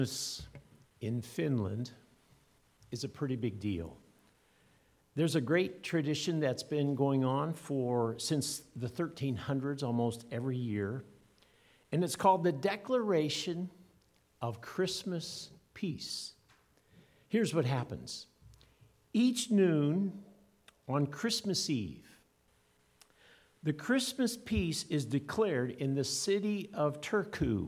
Christmas in Finland is a pretty big deal. There's a great tradition that's been going on since the 1300s, almost every year, and it's called the Declaration of Christmas Peace. Here's what happens. Each noon on Christmas Eve, the Christmas peace is declared in the city of Turku.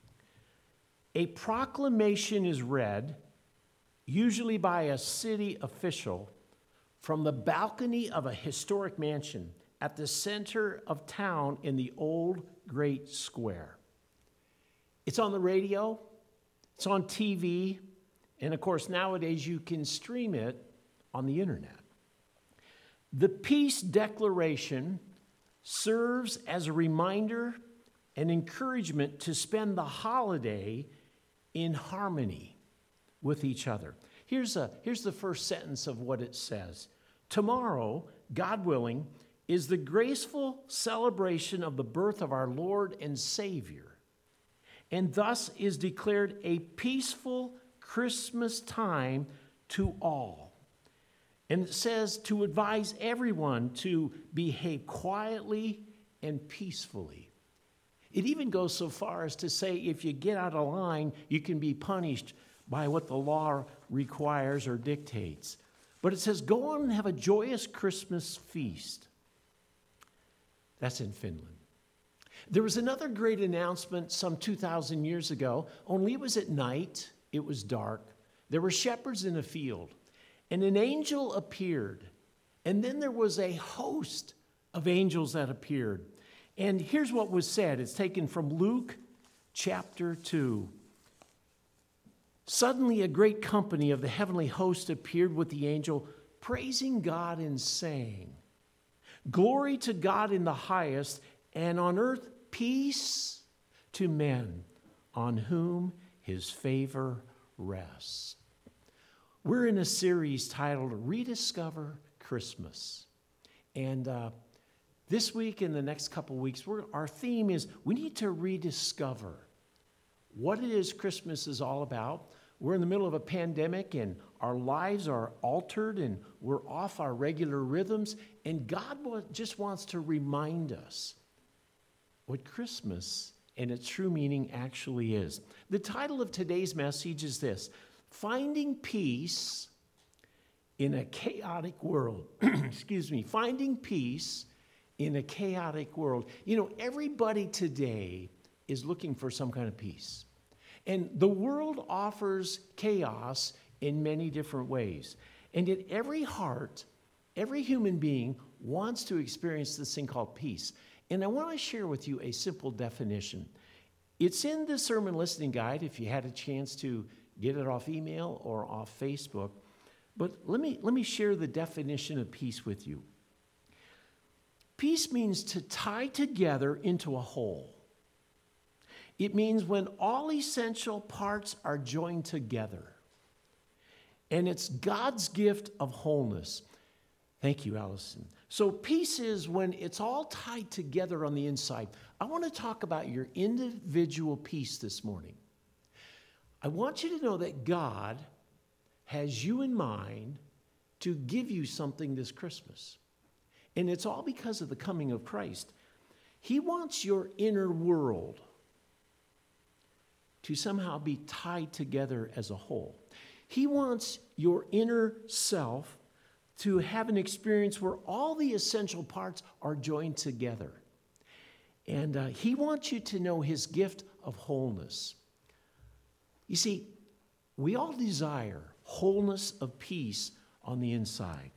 A proclamation is read, usually by a city official, from the balcony of a historic mansion at the center of town in the old Great Square. It's on the radio, it's on TV, and of course nowadays you can stream it on the internet. The peace declaration serves as a reminder and encouragement to spend the holiday in harmony with each other. Here's the first sentence of what it says. Tomorrow, God willing, is the graceful celebration of the birth of our Lord and Savior, and thus is declared a peaceful Christmas time to all. And it says to advise everyone to behave quietly and peacefully. It even goes so far as to say if you get out of line, you can be punished by what the law requires or dictates. But it says, go on and have a joyous Christmas feast. That's in Finland. There was another great announcement some 2,000 years ago, only it was at night, it was dark. There were shepherds in a field, and an angel appeared. And then there was a host of angels that appeared. And here's what was said. It's taken from Luke chapter 2. Suddenly a great company of the heavenly host appeared with the angel, praising God and saying, Glory to God in the highest, and on earth peace to men on whom his favor rests. We're in a series titled Rediscover Christmas. And this week and the next couple weeks, our theme is we need to rediscover what it is Christmas is all about. We're in the middle of a pandemic and our lives are altered and we're off our regular rhythms. And God just wants to remind us what Christmas and its true meaning actually is. The title of today's message is this: Finding Peace in a Chaotic World. Excuse me. Finding peace in a chaotic world. You know, everybody today is looking for some kind of peace. And the world offers chaos in many different ways. And yet every heart, every human being wants to experience this thing called peace. And I want to share with you a simple definition. It's in the sermon listening guide if you had a chance to get it off email or off Facebook. But let me share the definition of peace with you. Peace means to tie together into a whole. It means when all essential parts are joined together. And it's God's gift of wholeness. Thank you, Allison. So peace is when it's all tied together on the inside. I want to talk about your individual peace this morning. I want you to know that God has you in mind to give you something this Christmas. And it's all because of the coming of Christ. He wants your inner world to somehow be tied together as a whole. He wants your inner self to have an experience where all the essential parts are joined together. And he wants you to know his gift of wholeness. You see, we all desire wholeness of peace on the inside.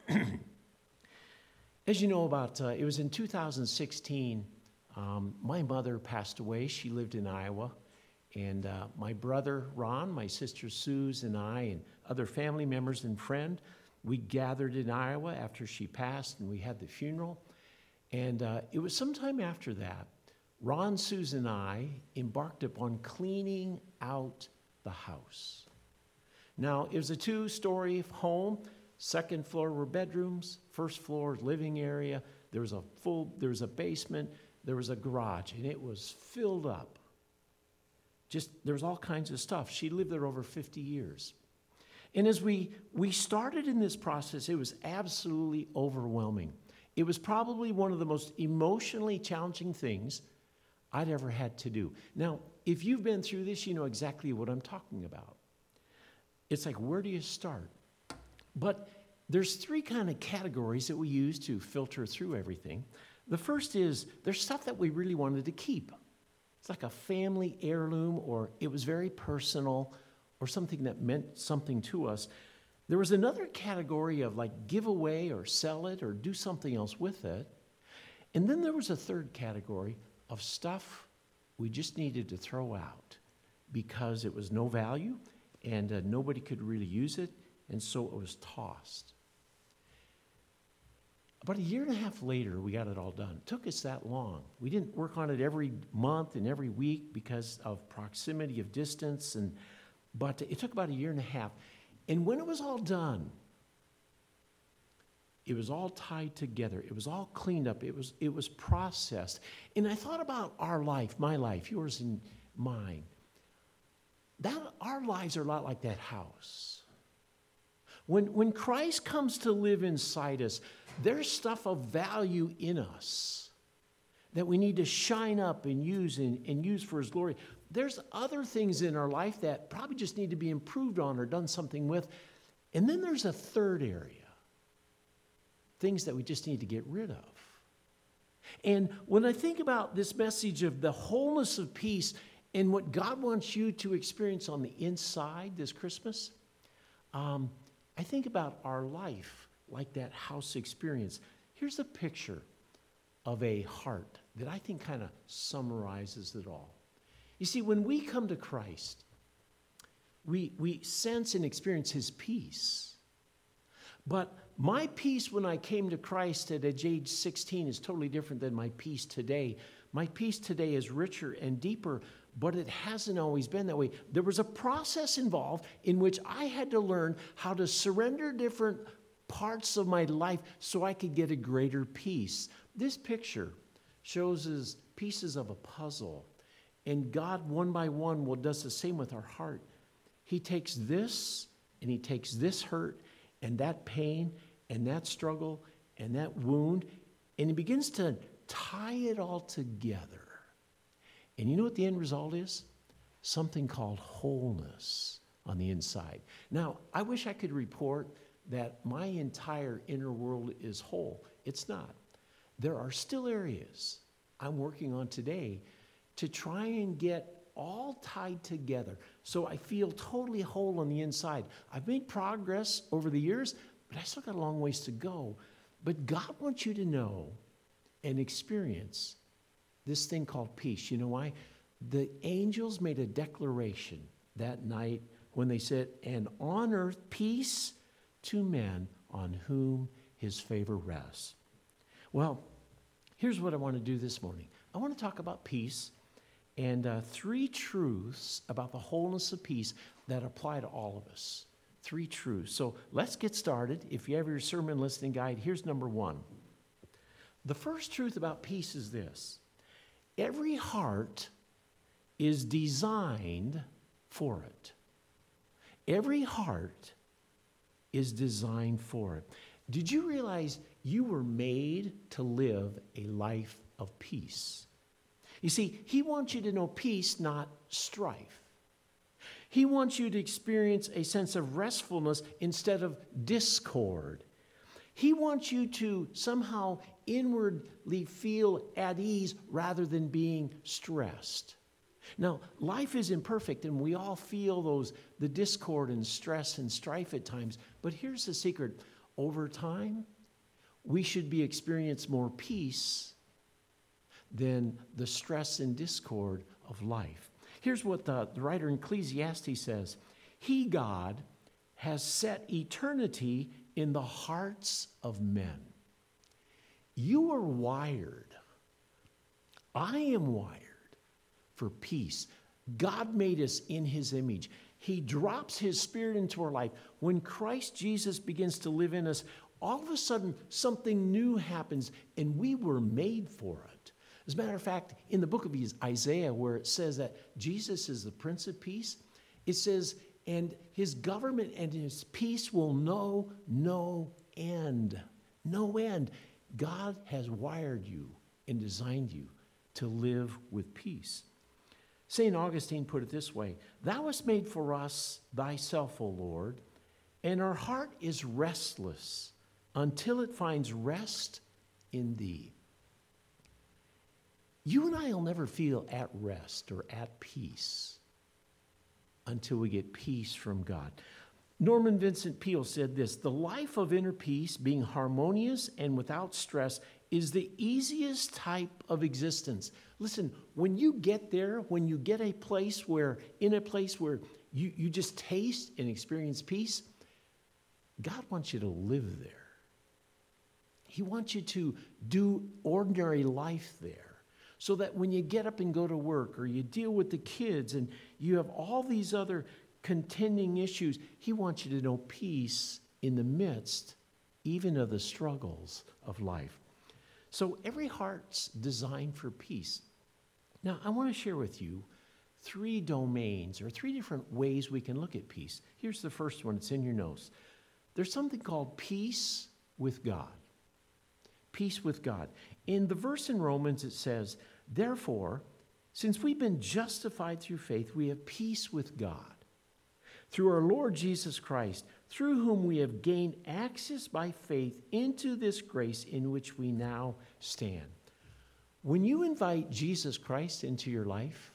As you know about, it was in 2016, my mother passed away. She lived in Iowa. And my brother Ron, my sister Suze, and I, and other family members and friends, we gathered in Iowa after she passed, and we had the funeral. And it was sometime after that, Ron, Suze, and I embarked upon cleaning out the house. Now, it was a 2-story home. Second floor were bedrooms. First floor, living area. There was a basement. There was a garage, and it was filled up. There's all kinds of stuff. She lived there over 50 years. And as we started in this process, it was absolutely overwhelming. It was probably one of the most emotionally challenging things I'd ever had to do. Now, if you've been through this, you know exactly what I'm talking about. It's like, where do you start? But there's three kind of categories that we use to filter through everything. The first is there's stuff that we really wanted to keep. It's like a family heirloom, or it was very personal, or something that meant something to us. There was another category of like give away or sell it or do something else with it. And then there was a third category of stuff we just needed to throw out because it was no value and nobody could really use it, and so it was tossed. About a year and a half later, we got it all done. It took us that long. We didn't work on it every month and every week because of proximity of distance, but it took about a year and a half. And when it was all done, it was all tied together. It was all cleaned up. It was processed. And I thought about our life, my life, yours and mine. Our lives are a lot like that house. When Christ comes to live inside us, there's stuff of value in us that we need to shine up and use for His glory. There's other things in our life that probably just need to be improved on or done something with. And then there's a third area, things that we just need to get rid of. And when I think about this message of the wholeness of peace and what God wants you to experience on the inside this Christmas, I think about our life like that house experience. Here's a picture of a heart that I think kind of summarizes it all. You see, when we come to Christ, we sense and experience His peace. But my peace when I came to Christ at age 16 is totally different than my peace today. My peace today is richer and deeper, but it hasn't always been that way. There was a process involved in which I had to learn how to surrender different parts of my life so I could get a greater peace. This picture shows us pieces of a puzzle, and God, one by one, does the same with our heart. He takes this, and He takes this hurt, and that pain, and that struggle, and that wound, and He begins to tie it all together. And you know what the end result is? Something called wholeness on the inside. Now, I wish I could report that my entire inner world is whole. It's not. There are still areas I'm working on today to try and get all tied together so I feel totally whole on the inside. I've made progress over the years, but I still got a long ways to go. But God wants you to know and experience this thing called peace. You know why? The angels made a declaration that night when they said, "And on earth peace to men on whom His favor rests." Well, here's what I want to do this morning. I want to talk about peace and three truths about the wholeness of peace that apply to all of us. Three truths. So let's get started. If you have your sermon listening guide, here's number one. The first truth about peace is this: every heart is designed for it. Every heart is designed for it. Did you realize you were made to live a life of peace? You see, He wants you to know peace, not strife. He wants you to experience a sense of restfulness instead of discord. He wants you to somehow inwardly feel at ease rather than being stressed. Now, life is imperfect, and we all feel the discord and stress and strife at times. But here's the secret. Over time, we should be experiencing more peace than the stress and discord of life. Here's what the writer in Ecclesiastes says: He, God, has set eternity in the hearts of men. You are wired. I am wired for peace. God made us in His image. He drops His Spirit into our life. When Christ Jesus begins to live in us, all of a sudden something new happens, and we were made for it. As a matter of fact, in the book of Isaiah, where it says that Jesus is the Prince of Peace, it says, and his government and his peace will know no end. No end. God has wired you and designed you to live with peace. St. Augustine put it this way: Thou hast made for us thyself, O Lord, and our heart is restless until it finds rest in thee. You and I will never feel at rest or at peace until we get peace from God. Norman Vincent Peale said this: the life of inner peace, being harmonious and without stress, is the easiest type of existence. Listen, when you get there, when you get in a place where you just taste and experience peace, God wants you to live there. He wants you to do ordinary life there, so that when you get up and go to work, or you deal with the kids and you have all these other contending issues, he wants you to know peace in the midst even of the struggles of life. So every heart's designed for peace. Now, I want to share with you 3 domains, or 3 different ways we can look at peace. Here's the first one. It's in your notes. There's something called peace with God. Peace with God. In the verse in Romans, it says, therefore, since we've been justified through faith, we have peace with God through our Lord Jesus Christ, through whom we have gained access by faith into this grace in which we now stand. When you invite Jesus Christ into your life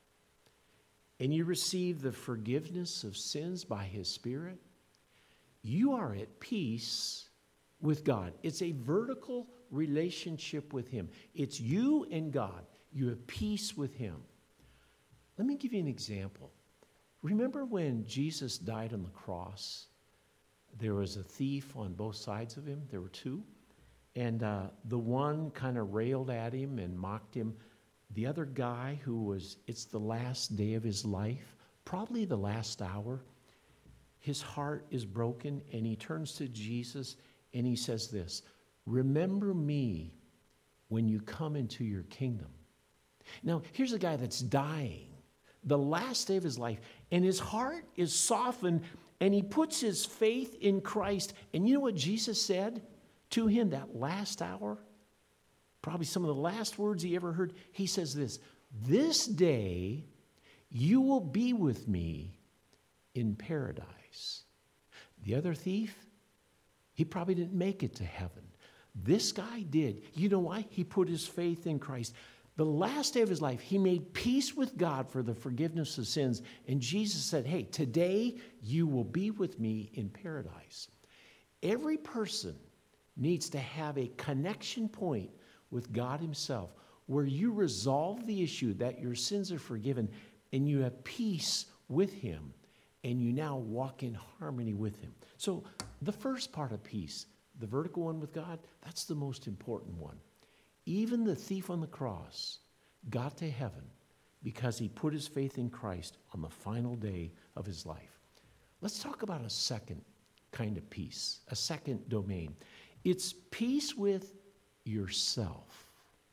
and you receive the forgiveness of sins by his Spirit, you are at peace with God. It's a vertical relationship with him. It's you and God. You have peace with him. Let me give you an example. Remember when Jesus died on the cross? There was a thief on both sides of him. There were 2. And the one kind of railed at him and mocked him. The other guy it's the last day of his life, probably the last hour. His heart is broken, and he turns to Jesus and he says this: remember me when you come into your kingdom. Now, here's a guy that's dying, the last day of his life, and his heart is softened, and he puts his faith in Christ. And you know what Jesus said to him that last hour? Probably some of the last words he ever heard. He says this: this day you will be with me in paradise. The other thief, he probably didn't make it to heaven. This guy did. You know why? He put his faith in Christ. The last day of his life, he made peace with God for the forgiveness of sins. And Jesus said, hey, today you will be with me in paradise. Every person needs to have a connection point with God himself, where you resolve the issue that your sins are forgiven and you have peace with him, and you now walk in harmony with him. So the first part of peace, the vertical one with God, that's the most important one. Even the thief on the cross got to heaven because he put his faith in Christ on the final day of his life. Let's talk about a second kind of peace, a second domain. It's peace with yourself.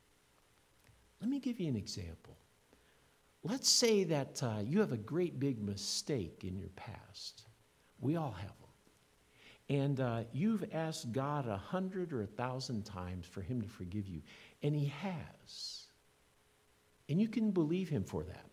Let me give you an example. Let's say that you have a great big mistake in your past. We all have them. And you've asked God 100 or 1,000 times for him to forgive you. And he has. And you can believe him for that.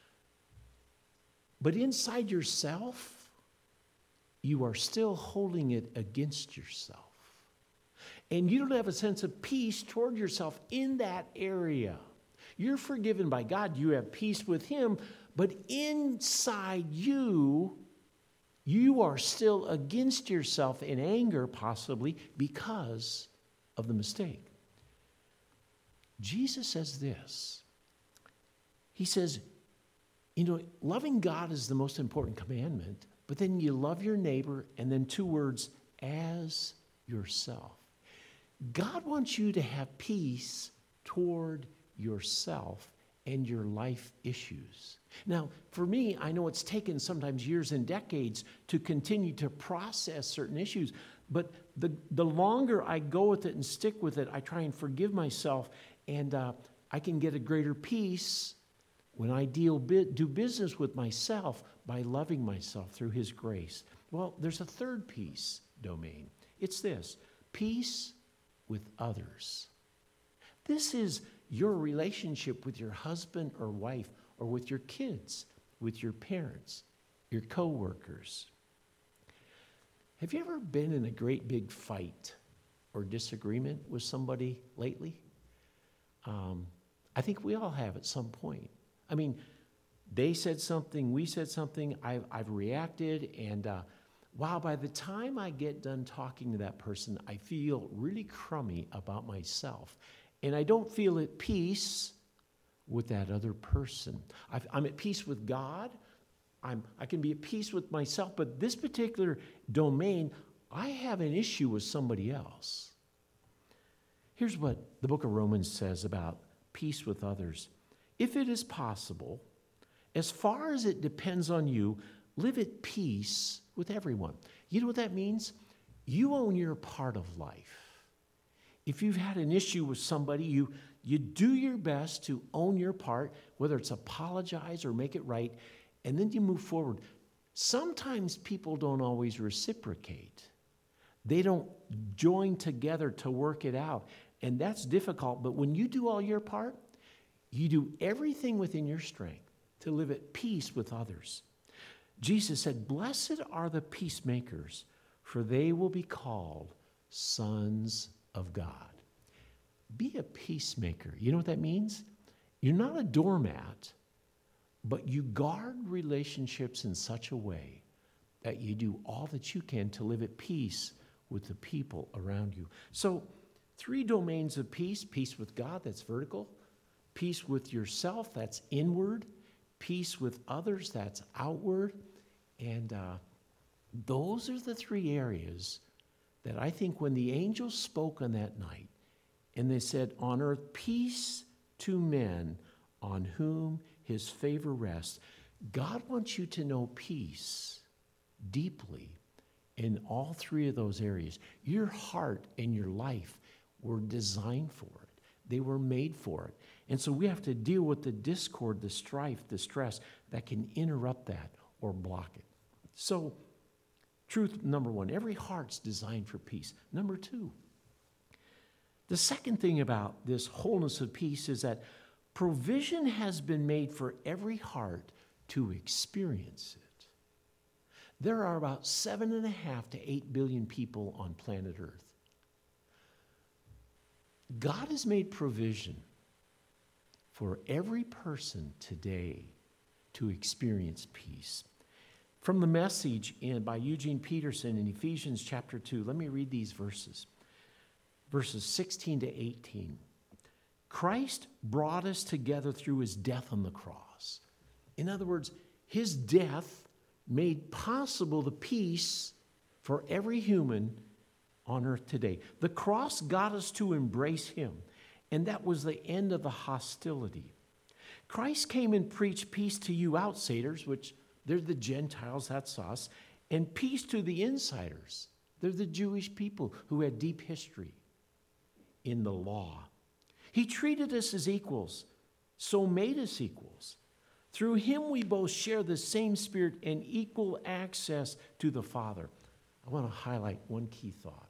But inside yourself, you are still holding it against yourself. And you don't have a sense of peace toward yourself in that area. You're forgiven by God. You have peace with him. But inside you, you are still against yourself in anger, possibly, because of the mistake. Jesus says this. He says, loving God is the most important commandment, but then you love your neighbor, and then 2 words, as yourself. God wants you to have peace toward yourself and your life issues. Now, for me, I know it's taken sometimes years and decades to continue to process certain issues, but the longer I go with it and stick with it, I try and forgive myself, and I can get a greater peace when I do business with myself by loving myself through his grace. Well, there's a third peace domain. It's this: peace with others. This is your relationship with your husband or wife, or with your kids, with your parents, your coworkers. Have you ever been in a great big fight or disagreement with somebody lately? I think we all have at some point. I mean, they said something, we said something, I've reacted, and wow, by the time I get done talking to that person, I feel really crummy about myself. And I don't feel at peace with that other person. I'm at peace with God. I can be at peace with myself, but this particular domain, I have an issue with somebody else. Here's what the book of Romans says about peace with others. If it is possible, as far as it depends on you, live at peace with everyone. You know what that means? You own your part of life. If you've had an issue with somebody, you do your best to own your part, whether it's apologize or make it right, and then you move forward. Sometimes people don't always reciprocate. They don't join together to work it out, and that's difficult. But when you do all your part, you do everything within your strength to live at peace with others. Jesus said, "Blessed are the peacemakers, for they will be called sons of God." Be a peacemaker. You know what that means? You're not a doormat, but you guard relationships in such a way that you do all that you can to live at peace with the people around you. So, 3 domains of peace: peace with God, that's vertical; peace with yourself, that's inward; peace with others, that's outward. And those are the 3 areas that I think when the angels spoke on that night, and they said, "On earth, peace to men on whom his favor rests," God wants you to know peace deeply in all 3 of those areas. Your heart and your life were designed for it. They were made for it. And so we have to deal with the discord, the strife, the stress that can interrupt that or block it. So, truth number 1, every heart's designed for peace. Number 2, the second thing about this wholeness of peace is that provision has been made for every heart to experience it. There are about 7.5 to 8 billion people on planet Earth. God has made provision for every person today to experience peace. From the Message by Eugene Peterson in Ephesians chapter 2, let me read these verses. Verses 16 to 18. Christ brought us together through his death on the cross. In other words, his death made possible the peace for every human on earth today. The cross got us to embrace him, and that was the end of the hostility. Christ came and preached peace to you outsiders, which they're the Gentiles, that's us, and peace to the insiders. They're the Jewish people who had deep history in the law. He treated us as equals, so made us equals. Through him we both share the same Spirit and equal access to the Father. I want to highlight one key thought.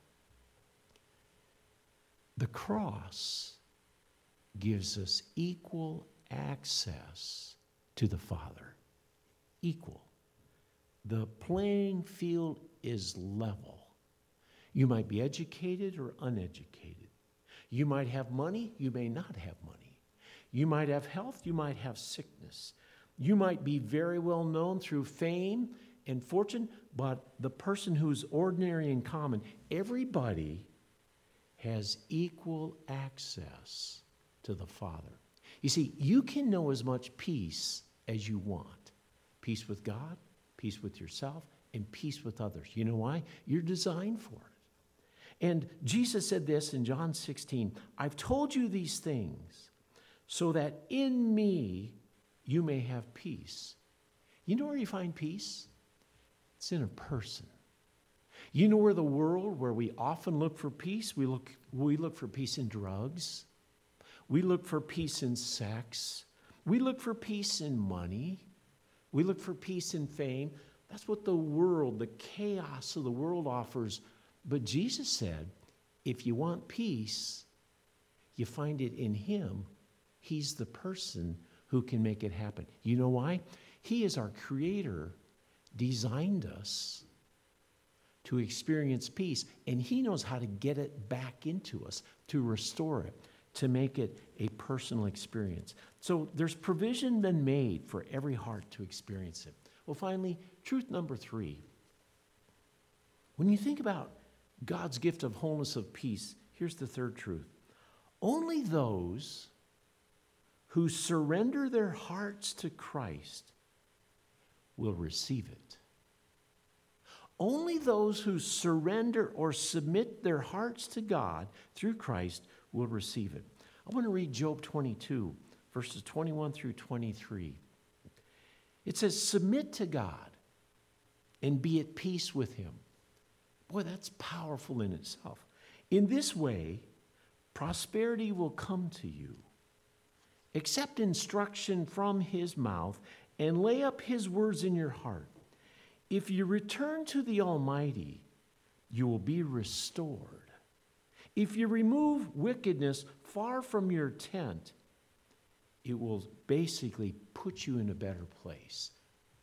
The cross gives us equal access to the Father. Equal. The playing field is level. You might be educated or uneducated. You might have money, you may not have money. You might have health, you might have sickness. You might be very well known through fame and fortune, but the person who's ordinary and common, everybody has equal access to the Father. You see, you can know as much peace as you want. Peace with God, peace with yourself, and peace with others. You know why? You're designed for it. And Jesus said this in John 16, "I've told you these things so that in me you may have peace." You know where you find peace? It's in a person. You know where the world, where we often look for peace, we look for peace in drugs. We look for peace in sex. We look for peace in money. We look for peace in fame. That's what the world, the chaos of the world offers. But Jesus said, if you want peace, you find it in him. He's the person who can make it happen. You know why? He is our creator, designed us to experience peace, and he knows how to get it back into us, to restore it, to make it a personal experience. So there's provision been made for every heart to experience it. Well, finally, truth number 3. When you think about God's gift of wholeness of peace, here's the third truth. Only those who surrender their hearts to Christ will receive it. Only those who surrender or submit their hearts to God through Christ will receive it. I want to read Job 22, verses 21 through 23. It says, submit to God and be at peace with him. Boy, that's powerful in itself. In this way, prosperity will come to you. Accept instruction from his mouth and lay up his words in your heart. If you return to the Almighty, you will be restored. If you remove wickedness far from your tent, it will basically put you in a better place.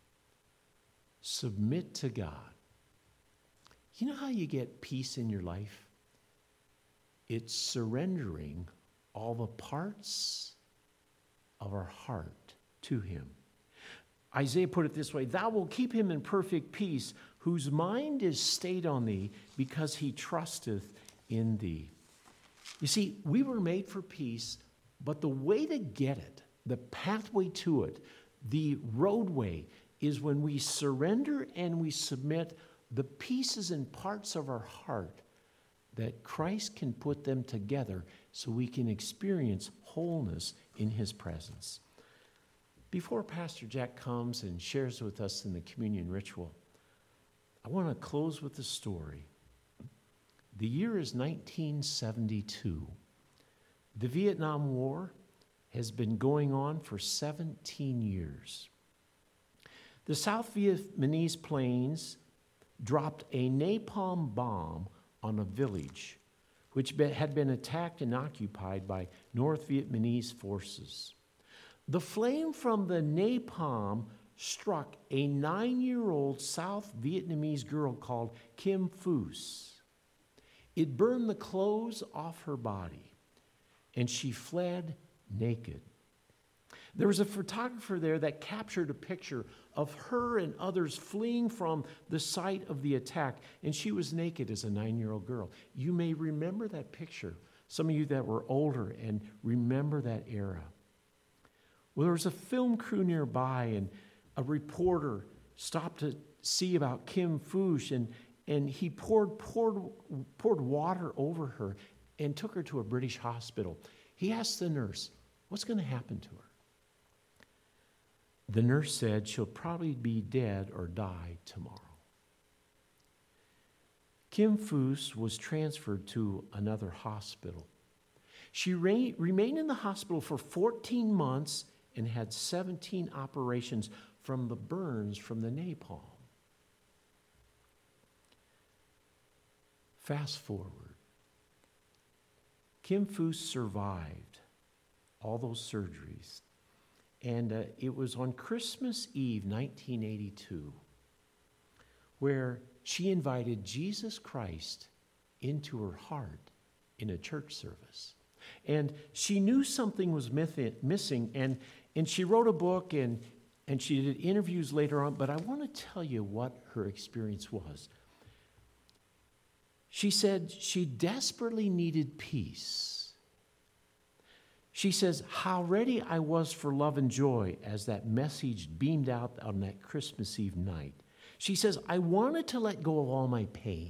Submit to God. You know how you get peace in your life? It's surrendering all the parts of our heart to him. Isaiah put it this way, thou wilt keep him in perfect peace, whose mind is stayed on thee, because he trusteth in thee. You see, we were made for peace, but the way to get it, the pathway to it, the roadway, is when we surrender and we submit the pieces and parts of our heart that Christ can put them together so we can experience wholeness in his presence. Before Pastor Jack comes and shares with us in the communion ritual, I want to close with a story. The year is 1972. The Vietnam War has been going on for 17 years. The South Vietnamese planes dropped a napalm bomb on a village which had been attacked and occupied by North Vietnamese forces. The flame from the napalm struck a 9-year-old South Vietnamese girl called Kim Phus. It burned the clothes off her body, and she fled naked. There was a photographer there that captured a picture of her and others fleeing from the site of the attack, and she was naked as a 9-year-old girl. You may remember that picture, some of you that were older and remember that era. Well, there was a film crew nearby, and a reporter stopped to see about Kim Phus, and he poured water over her and took her to a British hospital. He asked the nurse, what's going to happen to her? The nurse said she'll probably be dead or die tomorrow. Kim Phus was transferred to another hospital. She remained in the hospital for 14 months and had 17 operations from the burns from the napalm. Fast forward. Kim Phus survived all those surgeries. And it was on Christmas Eve, 1982, where she invited Jesus Christ into her heart in a church service. And she knew something was missing, and she wrote a book, and she did interviews later on, but I want to tell you what her experience was. She said she desperately needed peace. She says, how ready I was for love and joy as that message beamed out on that Christmas Eve night. She says, I wanted to let go of all my pain.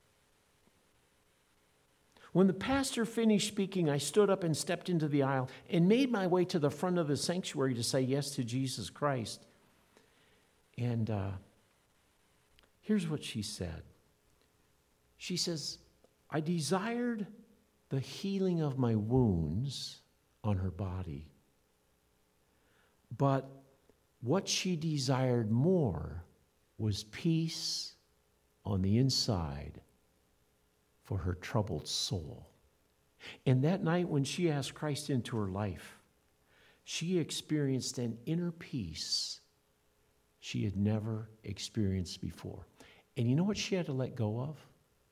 When the pastor finished speaking, I stood up and stepped into the aisle and made my way to the front of the sanctuary to say yes to Jesus Christ. And here's what she said. She says, I desired the healing of my wounds on her body. But what she desired more was peace on the inside for her troubled soul. And that night when she asked Christ into her life, she experienced an inner peace she had never experienced before. And you know what she had to let go of?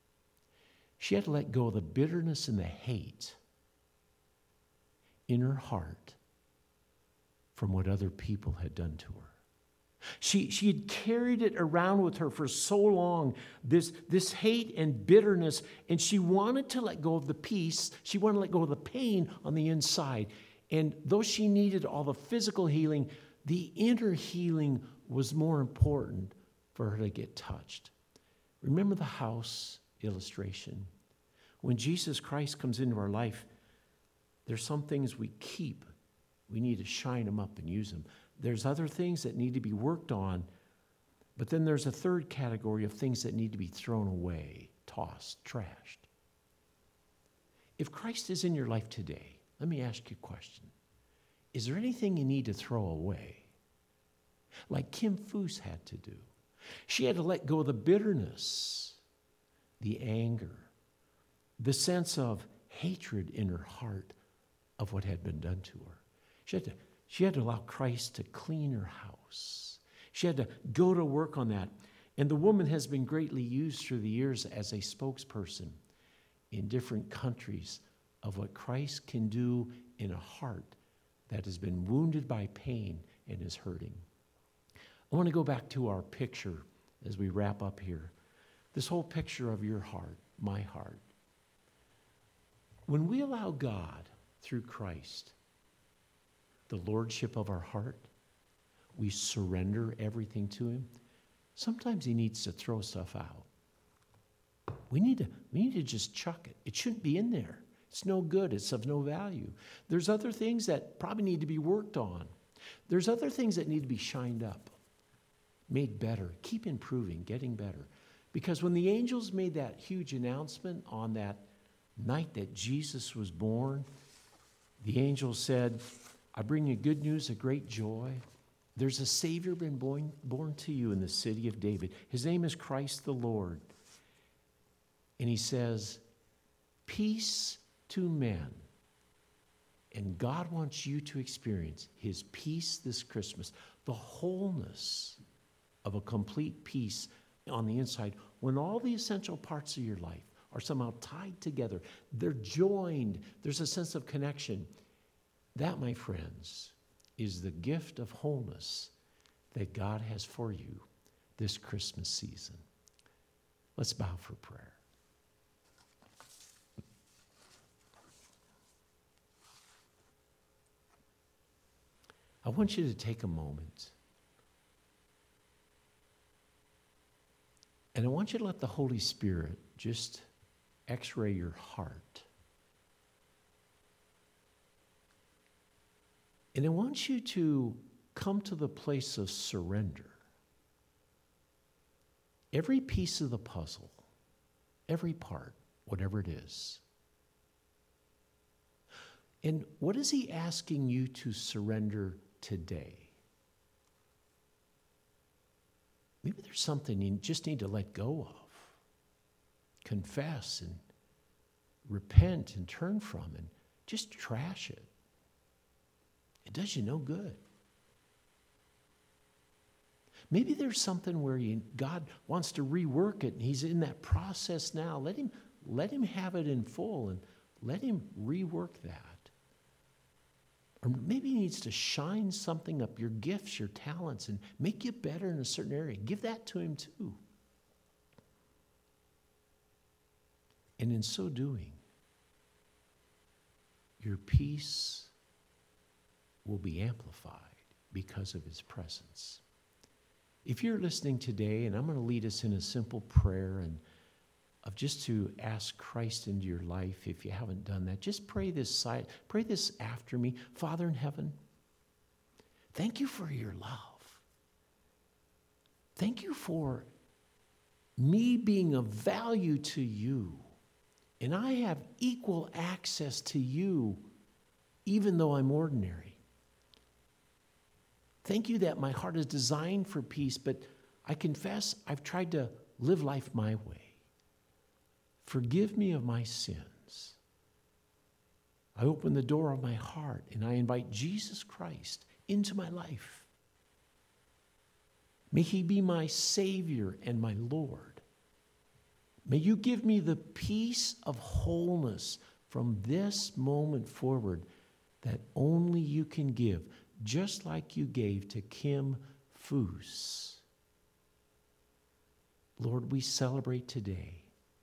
She had to let go of the bitterness and the hate in her heart from what other people had done to her. She had carried it around with her for so long, this hate and bitterness, and she wanted to let go of the peace. She wanted to let go of the pain on the inside. And though she needed all the physical healing, the inner healing was more important for her to get touched. Remember the house illustration? When Jesus Christ comes into our life, there's some things we keep. We need to shine them up and use them. There's other things that need to be worked on, but then there's a third category of things that need to be thrown away, tossed, trashed. If Christ is in your life today, let me ask you a question. Is there anything you need to throw away? Like Kim Foose had to do. She had to let go of the bitterness, the anger, the sense of hatred in her heart of what had been done to her. She had to allow Christ to clean her house. She had to go to work on that. And the woman has been greatly used through the years as a spokesperson in different countries of what Christ can do in a heart that has been wounded by pain and is hurting. I want to go back to our picture as we wrap up here. This whole picture of your heart, my heart. When we allow God through Christ the lordship of our heart, we surrender everything to him. Sometimes he needs to throw stuff out. We need to just chuck it. It shouldn't be in there. It's no good. It's of no value. There's other things that probably need to be worked on. There's other things that need to be shined up, made better, keep improving, getting better. Because when the angels made that huge announcement on that night that Jesus was born, the angels said, I bring you good news of great joy. There's a Savior been born to you in the city of David. His name is Christ the Lord. And he says, peace to men. And God wants you to experience his peace this Christmas, the wholeness of a complete peace on the inside when all the essential parts of your life are somehow tied together. They're joined. There's a sense of connection. That, my friends, is the gift of wholeness that God has for you this Christmas season. Let's bow for prayer. I want you to take a moment. And I want you to let the Holy Spirit just x-ray your heart. And I want you to come to the place of surrender. Every piece of the puzzle, every part, whatever it is. And what is he asking you to surrender today? Maybe there's something you just need to let go of. Confess and repent and turn from and just trash it. It does you no good. Maybe there's something where God wants to rework it and he's in that process now. Let him have it in full and let him rework that. Or maybe he needs to shine something up, your gifts, your talents, and make you better in a certain area. Give that to him too. And in so doing, your peace will be amplified because of his presence. If you're listening today, and I'm going to lead us in a simple prayer and of just to ask Christ into your life, if you haven't done that, just pray this after me. Father in heaven, thank you for your love. Thank you for me being of value to you. And I have equal access to you, even though I'm ordinary. Thank you that my heart is designed for peace, but I confess I've tried to live life my way. Forgive me of my sins. I open the door of my heart and I invite Jesus Christ into my life. May he be my Savior and my Lord. May you give me the peace of wholeness from this moment forward that only you can give, just like you gave to Kim Foose. Lord, we celebrate today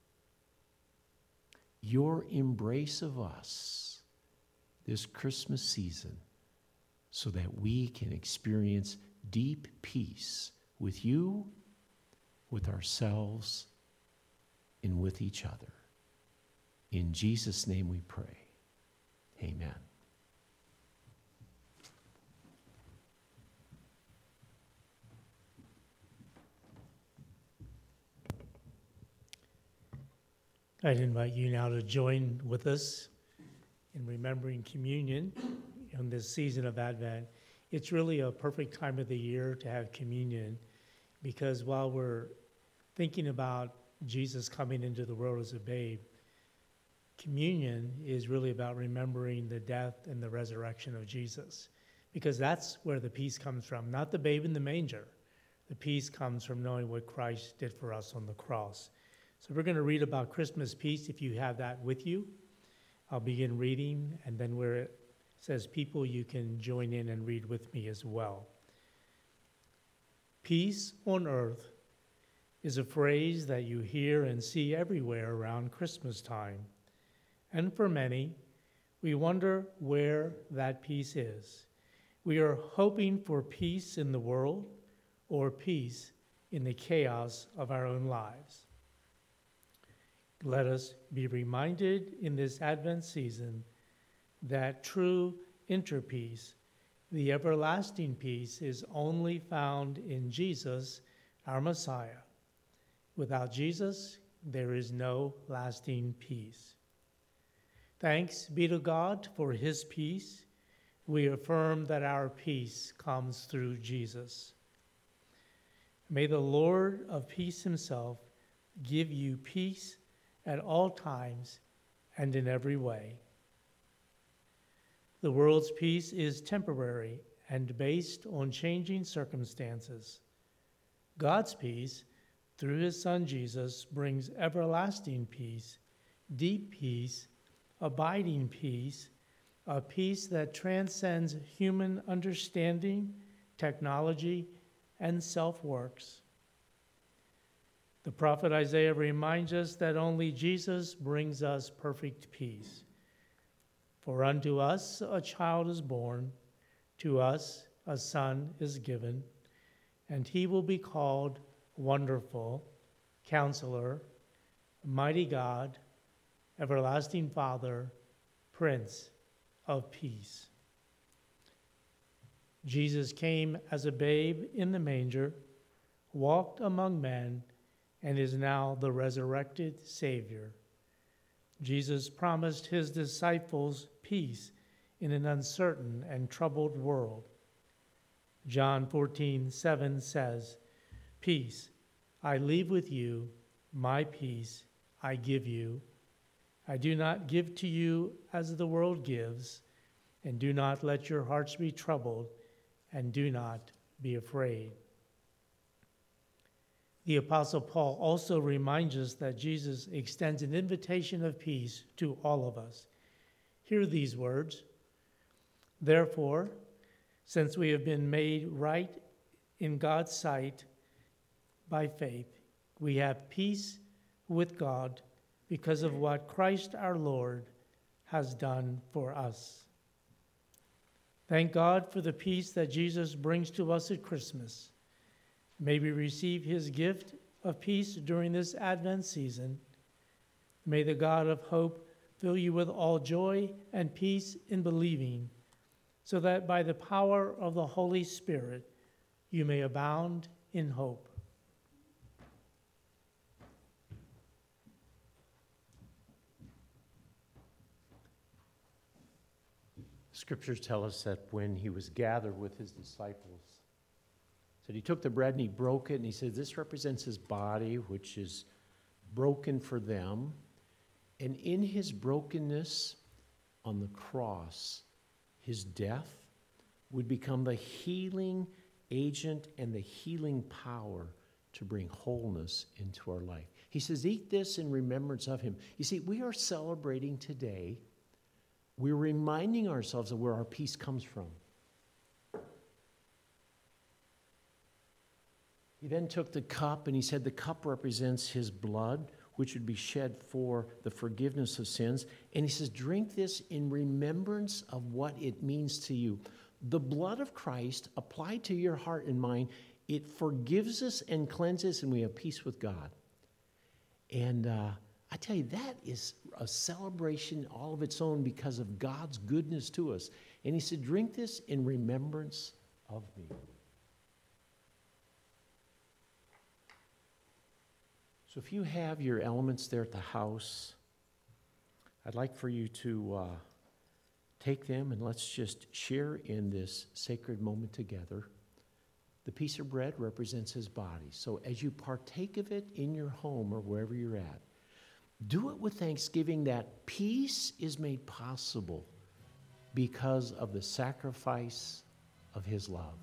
your embrace of us this Christmas season so that we can experience deep peace with you, with ourselves, and with each other. In Jesus' name we pray. Amen. I'd invite you now to join with us in remembering communion in this season of Advent. It's really a perfect time of the year to have communion because while we're thinking about Jesus coming into the world as a babe, communion is really about remembering the death and the resurrection of Jesus, because that's where the peace comes from, not the babe in the manger. The peace comes from knowing what Christ did for us on the cross. So we're going to read about Christmas peace if you have that with you. I'll begin reading, and then where it says people, you can join in and read with me as well. Peace on earth is a phrase that you hear and see everywhere around Christmas time. And for many, we wonder where that peace is. We are hoping for peace in the world or peace in the chaos of our own lives. Let us be reminded in this Advent season that true inner peace, the everlasting peace, is only found in Jesus, our Messiah. Without Jesus, there is no lasting peace. Thanks be to God for his peace. We affirm that our peace comes through Jesus. May the Lord of peace himself give you peace at all times and in every way. The world's peace is temporary and based on changing circumstances. God's peace, through his Son Jesus, brings everlasting peace, deep peace, abiding peace, a peace that transcends human understanding, technology, and self-works. The prophet Isaiah reminds us that only Jesus brings us perfect peace. For unto us a child is born, to us a son is given, and he will be called Wonderful, Counselor, Mighty God, Everlasting Father, Prince of Peace. Jesus came as a babe in the manger, walked among men, and is now the resurrected Savior. Jesus promised his disciples peace in an uncertain and troubled world. John 14:7 says, "Peace I leave with you, my peace I give you. I do not give to you as the world gives, and do not let your hearts be troubled, and do not be afraid." The Apostle Paul also reminds us that Jesus extends an invitation of peace to all of us. Hear these words: "Therefore, since we have been made right in God's sight by faith, we have peace with God because of what Christ our Lord has done for us." Thank God for the peace that Jesus brings to us at Christmas. May we receive his gift of peace during this Advent season. May the God of hope fill you with all joy and peace in believing, so that by the power of the Holy Spirit you may abound in hope. Scriptures tell us that when he was gathered with his disciples, said he took the bread and he broke it, and he said, this represents his body, which is broken for them. And in his brokenness on the cross, his death would become the healing agent and the healing power to bring wholeness into our life. He says, eat this in remembrance of him. You see, we are celebrating today. We're reminding ourselves of where our peace comes from. He then took the cup and he said the cup represents his blood, which would be shed for the forgiveness of sins. And he says, drink this in remembrance of what it means to you. The blood of Christ applied to your heart and mind, it forgives us and cleanses, and we have peace with God. And I tell you, that is a celebration all of its own because of God's goodness to us. And he said, drink this in remembrance of me. So if you have your elements there at the house, I'd like for you to take them and let's just share in this sacred moment together. The piece of bread represents his body. So as you partake of it in your home or wherever you're at, do it with thanksgiving that peace is made possible because of the sacrifice of his love.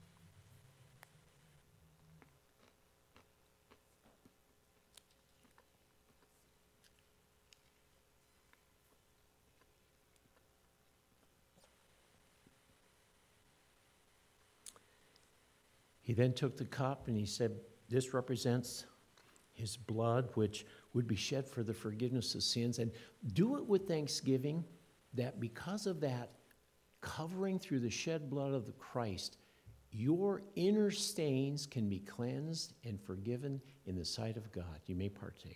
He then took the cup and he said, this represents his blood, which would be shed for the forgiveness of sins. And do it with thanksgiving that because of that covering through the shed blood of the Christ, your inner stains can be cleansed and forgiven in the sight of God. You may partake.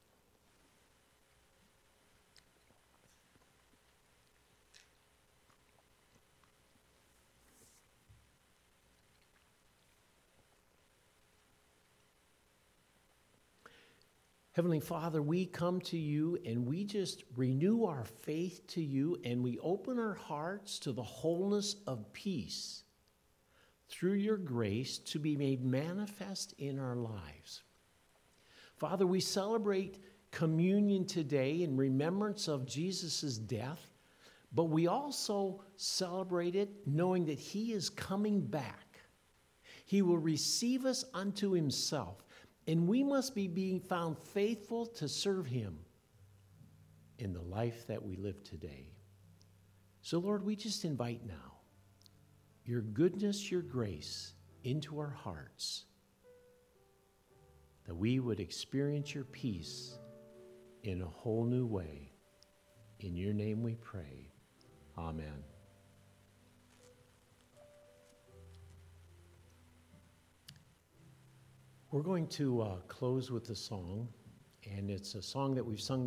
Heavenly Father, we come to you and we just renew our faith to you and we open our hearts to the wholeness of peace through your grace to be made manifest in our lives. Father, we celebrate communion today in remembrance of Jesus' death, but we also celebrate it knowing that he is coming back. He will receive us unto himself. And we must be being found faithful to serve him in the life that we live today. So, Lord, we just invite now your goodness, your grace into our hearts, that we would experience your peace in a whole new way. In your name we pray. Amen. We're going to close with a song, and it's a song that we've sung